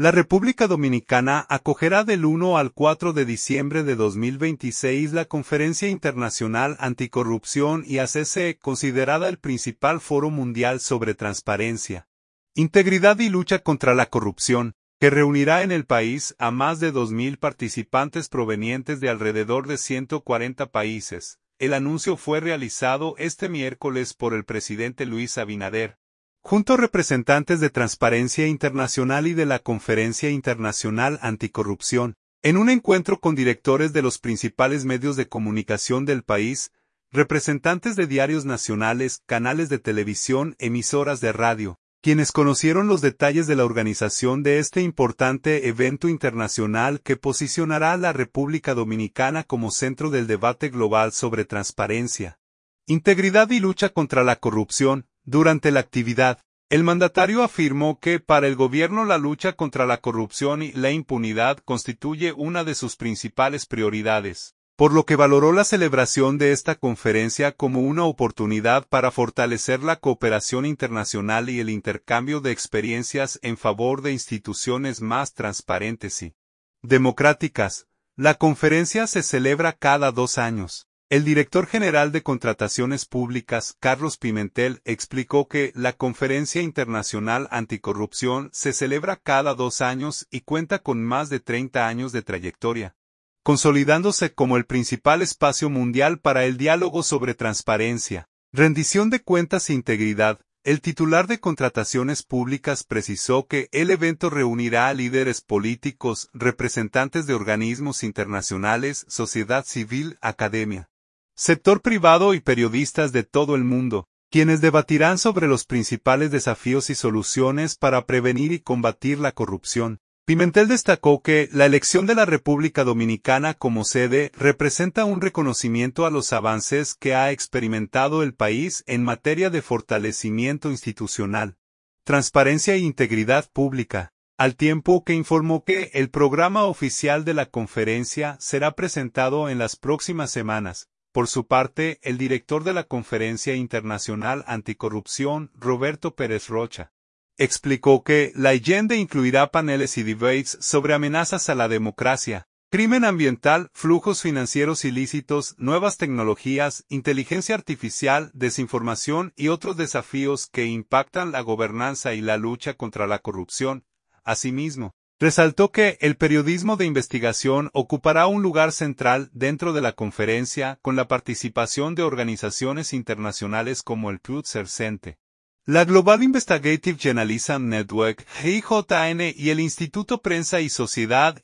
La República Dominicana acogerá del 1 al 4 de diciembre de 2026 la Conferencia Internacional Anticorrupción y ACC, considerada el principal foro mundial sobre transparencia, integridad y lucha contra la corrupción, que reunirá en el país a más de 2.000 participantes provenientes de alrededor de 140 países. El anuncio fue realizado este miércoles por el presidente Luis Abinader, junto a representantes de Transparencia Internacional y de la Conferencia Internacional Anticorrupción, en un encuentro con directores de los principales medios de comunicación del país, representantes de diarios nacionales, canales de televisión, emisoras de radio, quienes conocieron los detalles de la organización de este importante evento internacional que posicionará a la República Dominicana como centro del debate global sobre transparencia, integridad y lucha contra la corrupción. Durante la actividad, el mandatario afirmó que para el gobierno la lucha contra la corrupción y la impunidad constituye una de sus principales prioridades, por lo que valoró la celebración de esta conferencia como una oportunidad para fortalecer la cooperación internacional y el intercambio de experiencias en favor de instituciones más transparentes y democráticas. La conferencia se celebra cada 2 años. El director general de Contrataciones Públicas, Carlos Pimentel, explicó que la Conferencia Internacional Anticorrupción se celebra cada 2 años y cuenta con más de 30 años de trayectoria, consolidándose como el principal espacio mundial para el diálogo sobre transparencia, rendición de cuentas e integridad. El titular de Contrataciones Públicas precisó que el evento reunirá a líderes políticos, representantes de organismos internacionales, sociedad civil, academia, sector privado y periodistas de todo el mundo, quienes debatirán sobre los principales desafíos y soluciones para prevenir y combatir la corrupción. Pimentel destacó que la elección de la República Dominicana como sede representa un reconocimiento a los avances que ha experimentado el país en materia de fortalecimiento institucional, transparencia e integridad pública, al tiempo que informó que el programa oficial de la conferencia será presentado en las próximas semanas. Por su parte, el director de la Conferencia Internacional Anticorrupción, Roberto Pérez Rocha, explicó que la agenda incluirá paneles y debates sobre amenazas a la democracia, crimen ambiental, flujos financieros ilícitos, nuevas tecnologías, inteligencia artificial, desinformación y otros desafíos que impactan la gobernanza y la lucha contra la corrupción. Asimismo, resaltó que el periodismo de investigación ocupará un lugar central dentro de la conferencia con la participación de organizaciones internacionales como el Truth-Center, la Global Investigative Journalism Network, GIJN y el Instituto Prensa y Sociedad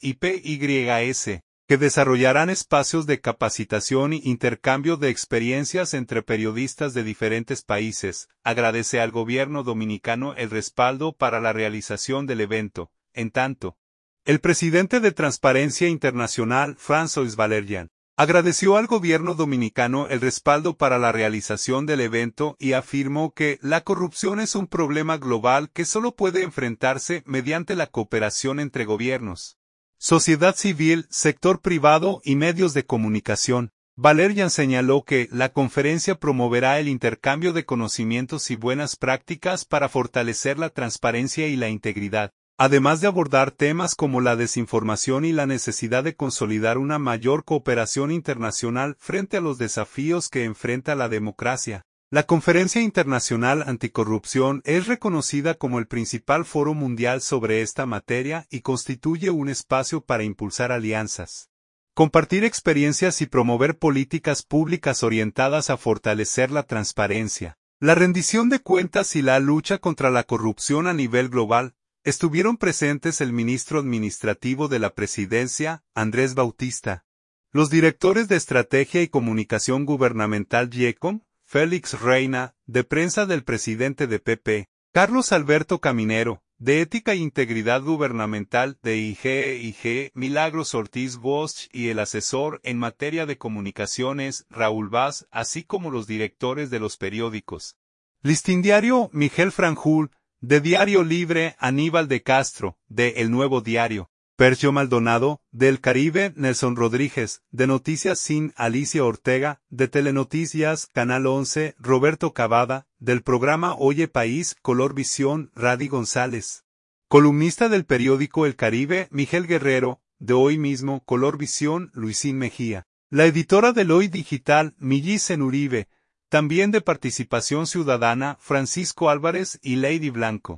IPYS, que desarrollarán espacios de capacitación e intercambio de experiencias entre periodistas de diferentes países. Agradece al gobierno dominicano el respaldo para la realización del evento. En tanto, el presidente de Transparencia Internacional, François Valerian, agradeció al gobierno dominicano el respaldo para la realización del evento y afirmó que la corrupción es un problema global que solo puede enfrentarse mediante la cooperación entre gobiernos, sociedad civil, sector privado y medios de comunicación. Valerian señaló que la conferencia promoverá el intercambio de conocimientos y buenas prácticas para fortalecer la transparencia y la integridad, además de abordar temas como la desinformación y la necesidad de consolidar una mayor cooperación internacional frente a los desafíos que enfrenta la democracia. La Conferencia Internacional Anticorrupción es reconocida como el principal foro mundial sobre esta materia y constituye un espacio para impulsar alianzas, compartir experiencias y promover políticas públicas orientadas a fortalecer la transparencia, la rendición de cuentas y la lucha contra la corrupción a nivel global. Estuvieron presentes el ministro administrativo de la Presidencia, Andrés Bautista, los directores de Estrategia y Comunicación Gubernamental GIECOM, Félix Reina, de Prensa del presidente de PP, Carlos Alberto Caminero, de Ética e Integridad Gubernamental de IGEIG, Milagros Ortiz Bosch y el asesor en materia de comunicaciones, Raúl Vaz, así como los directores de los periódicos Listín Diario, Miguel Franjul, de Diario Libre, Aníbal de Castro, de El Nuevo Diario, Percio Maldonado, de El Caribe, Nelson Rodríguez, de Noticias Sin, Alicia Ortega, de Telenoticias, Canal 11, Roberto Cavada, del programa Oye País, Color Visión, Radi González. Columnista del periódico El Caribe, Miguel Guerrero, de Hoy Mismo, Color Visión, Luisín Mejía. La editora del Hoy Digital, Millicen Uribe, también de Participación Ciudadana, Francisco Álvarez y Lady Blanco.